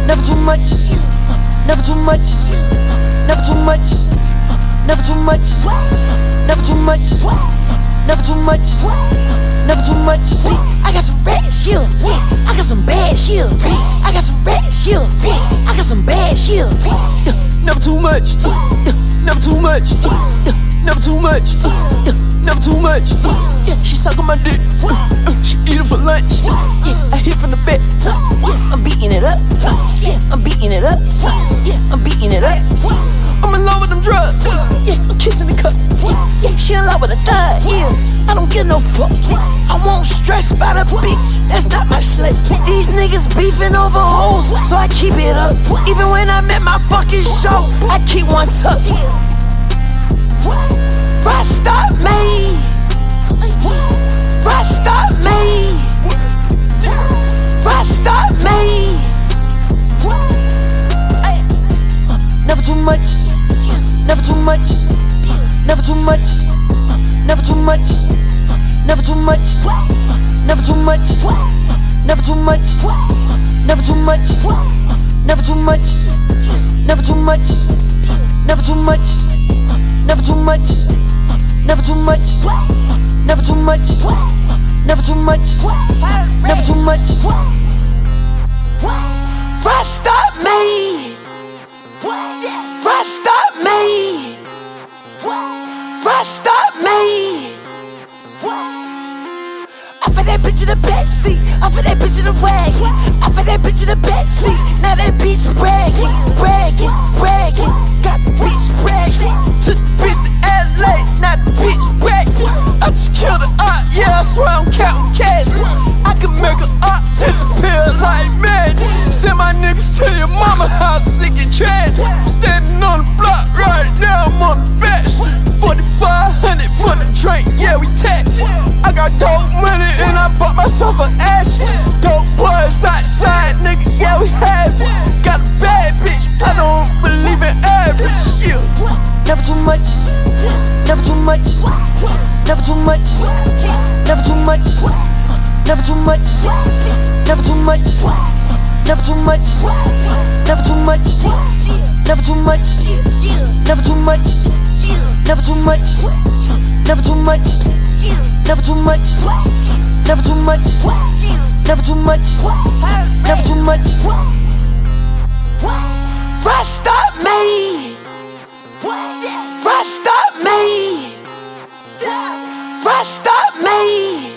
never too much, never too much, never too much, never too much, never too much, never too much, never too much. I got some red shit, I got some bad shit, I got some red shit, I got some bad shit. Never too much, never too much, never too much, never too much. She suckin' my dick, she eat it for lunch. I hit from the back, I'm beating it up, I'm beating it up, I'm beating it up. I'm in love with them drugs, I'm kissing the cup. She in love with a thug, I don't give no fuck. I won't stress about a bitch, that's not my slut. These niggas beefing over hoes, so I keep it up. Even when I'm at my fucking show, I keep one tuck. Rasta me, Rasta me, Rasta me. Never too much, never too much, never too much, never too much, never too much, never too much, never too much, never too much, never too much, never too much, never too much, never too much, never too much, never too much, never too much, never too much. Rasta me, Rasta me, Rasta me. I put that bitch in the backseat, I put that bitch in the wagon, I put that bitch in the backseat. Now that bitch bragging, bragging, bragging. Got the bitch bragging, took the bitch to LA, now the bitch bragging. I just killed an art, yeah, I swear I'm counting cash. I can make an art disappear like magic. Send my niggas to your mama house, sick and trash. I'm standing on the block right now, I'm on the bench. 4,500 for the drink, yeah, we tax. I got dope money and I bought myself an ash. Dope boys outside, nigga, yeah, we have it. Got a bad bitch, I don't believe in average, yeah. Never too much, never too much, never too much, never too much, never too much, never too much, never too much, never too much, never too much, never too much, never too much, never too much, never too much, never too much, never too much, never too much. Rasta me, Rasta me, Rasta me.